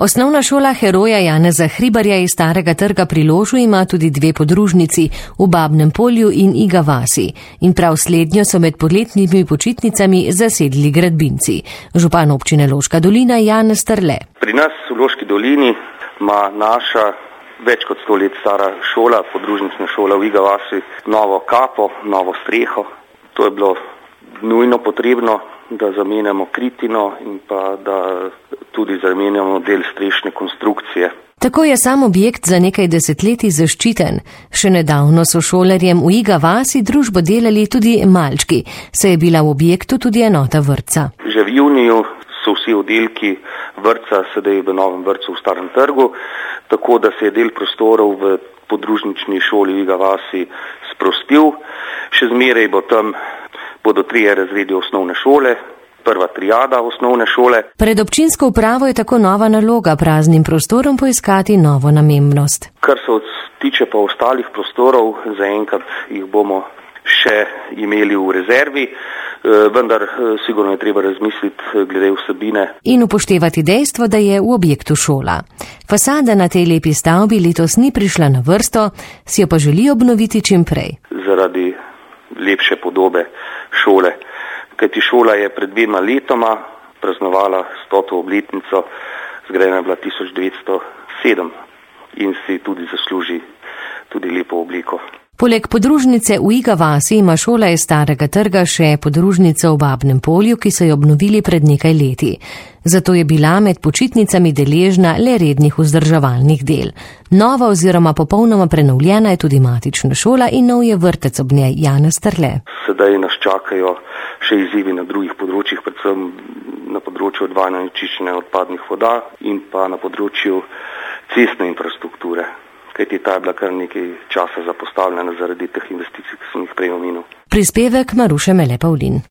Osnovna šola heroja Janeza Hribarja iz Starega trga pri Ložu ima tudi dve podružnici v Babnem Polju in Iga vasi. In prav slednjo so med poletnimi počitnicami zasedli gradbinci. Župan občine Loška dolina Janez Strle. Pri nas v Loški dolini ima naša več kot 100 let stara šola, podružnična šola v Iga vasi, novo kapo, novo streho. To je bilo nujno potrebno, da zamenjamo kritino in pa da tudi zamenjamo del strešne konstrukcije. Tako je sam objekt za nekaj desetletij zaščiten. Še nedavno so šolarjem v Iga vasi družbo delali tudi malčki, saj je bila v objektu tudi enota vrtca. Že v juniju so vsi oddelki vrtca sedaj v novem vrtcu v Starem trgu, tako da se je del prostorov v podružnični šoli v Iga vasi sprostil. Še zmeraj bodo 3 razredi osnovne šole, prva triada osnovne šole. Pred občinsko upravo je tako nova naloga praznim prostorom poiskati novo namembnost. Kar se tiče pa ostalih prostorov, zaenkrat jih bomo še imeli v rezervi, vendar sigurno je treba razmisliti glede vsebine. In upoštevati dejstvo, da je v objektu šola. Fasada na tej lepi stavbi letos ni prišla na vrsto, si jo pa želi obnoviti čim prej. Zaradi lepše podobe šole. Kajti šola je pred 2 letoma praznovala 100. obletnico, zgrajena je bila 1907 in si tudi zasluži tudi lepo obliko. Poleg podružnice v Iga vasi ima šola iz Starega trga še podružnico v Babnem Polju, ki so jo obnovili pred nekaj leti. Zato je bila med počitnicami deležna le rednih vzdrževalnih del. Nova oziroma popolnoma prenovljena je tudi matična šola in nov je vrtec ob njej Janez Strle. Sedaj nas čakajo še izzivi na drugih področjih, predvsem na področju odvajanja in čiščenja odpadnih voda in pa na področju cestne infrastrukture. Kajti ta je bila kar nekaj časa zapostavljena zaradi teh investicij, ki sem jih prej omenil. Prispevek Maruše Mele Pavlin.